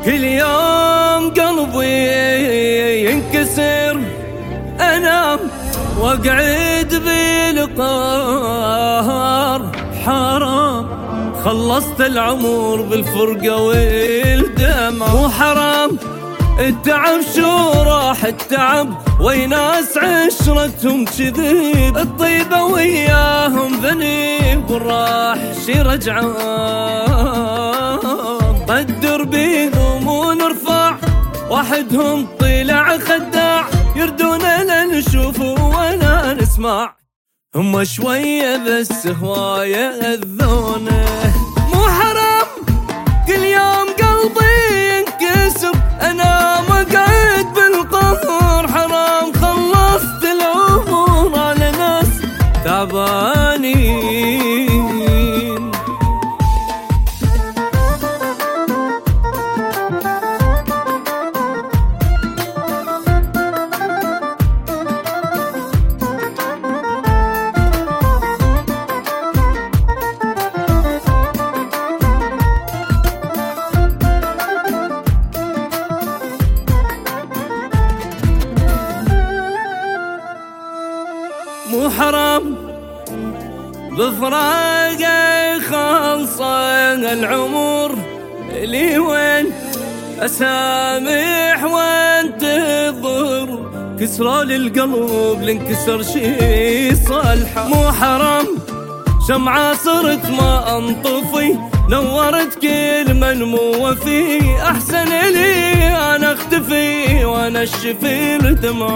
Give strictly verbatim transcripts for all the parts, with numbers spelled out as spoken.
كل يوم قلبي ينكسر انام واقعد بالقهر، حرام خلصت العمر بالفرقة والدمع. مو حرام التعب شو راح التعب، ويناس عشرتهم كذيب، الطيبة وياهم ذنيب، والراح شي رجعان. قدر بيهم ونرفع، واحدهم طلع خداع، يردونا نشوف ولا نسمع، هم شوية بس هواية أذونه. مو حرام كل يوم قلبي ينكسر أنا مقعد بالقهر، حرام خلصت العمر على ناس تعبانين. مو حرام بفراقه خلصان العمر، لي وين اسامح وانتظر، كسرى للقلب لانكسر شي صالحه. مو حرام شمعة صرت ما انطفي، نورت كل من مو وفي، احسن لي انا اختفي وانا الشفير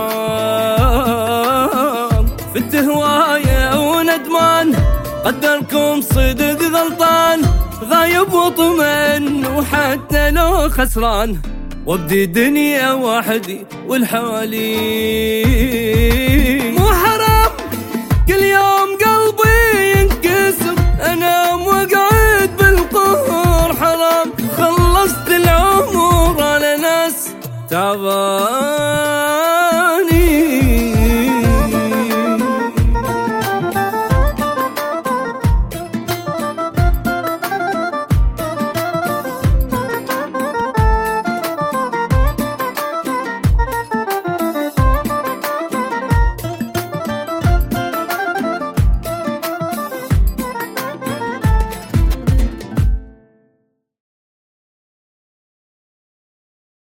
دمعان. فت هواية وندمان قدركم صدق غلطان، غايب وطمن وحتى لو خسران، وابدي دنيا وحدي والحالي. مو حرام كل يوم قلبي ينكسر انا وقعد بالقهر، حرام خلصت العمر على ناس تعبان.